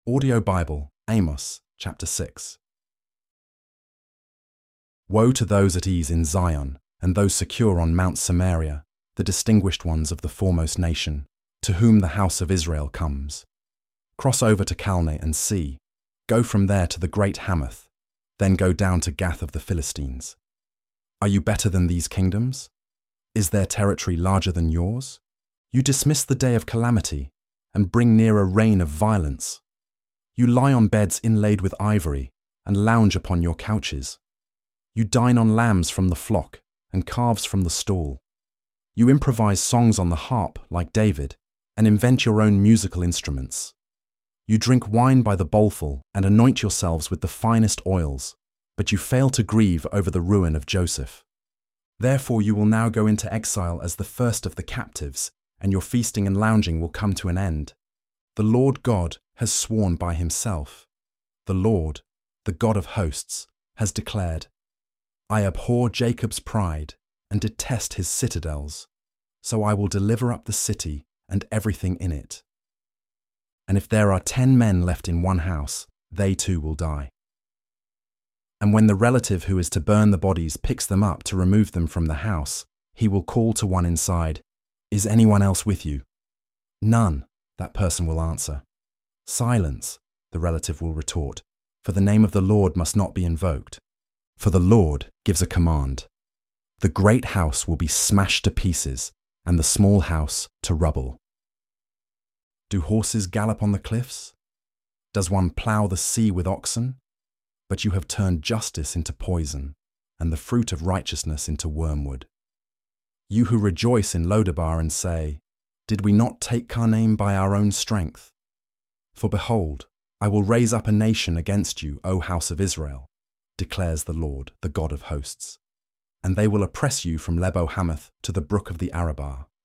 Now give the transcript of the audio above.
Audio Bible, Amos, chapter 6. Woe to those at ease in Zion, and those secure on Mount Samaria, the distinguished ones of the foremost nation, to whom the house of Israel comes. Cross over to Calneh and see, go from there to the great Hamath, then go down to Gath of the Philistines. Are you better than these kingdoms? Is their territory larger than yours? You dismiss the day of calamity, and bring near a reign of violence. You lie on beds inlaid with ivory, and lounge upon your couches. You dine on lambs from the flock, and calves from the stall. You improvise songs on the harp, like David, and invent your own musical instruments. You drink wine by the bowlful, and anoint yourselves with the finest oils, but you fail to grieve over the ruin of Joseph. Therefore you will now go into exile as the first of the captives, and your feasting and lounging will come to an end. The Lord God has sworn by himself. The Lord, the God of hosts, has declared, I abhor Jacob's pride and detest his citadels, so I will deliver up the city and everything in it. And if there are 10 men left in one house, they too will die. And when the relative who is to burn the bodies picks them up to remove them from the house, he will call to one inside, Is anyone else with you? None, that person will answer. Silence, the relative will retort, for the name of the Lord must not be invoked. For the Lord gives a command. The great house will be smashed to pieces, and the small house to rubble. Do horses gallop on the cliffs? Does one plough the sea with oxen? But you have turned justice into poison, and the fruit of righteousness into wormwood. You who rejoice in Lodabar and say, Did we not take Karnaim by our own strength? For behold, I will raise up a nation against you, O house of Israel, declares the Lord, the God of hosts. And they will oppress you from Lebo Hamath to the brook of the Arabah.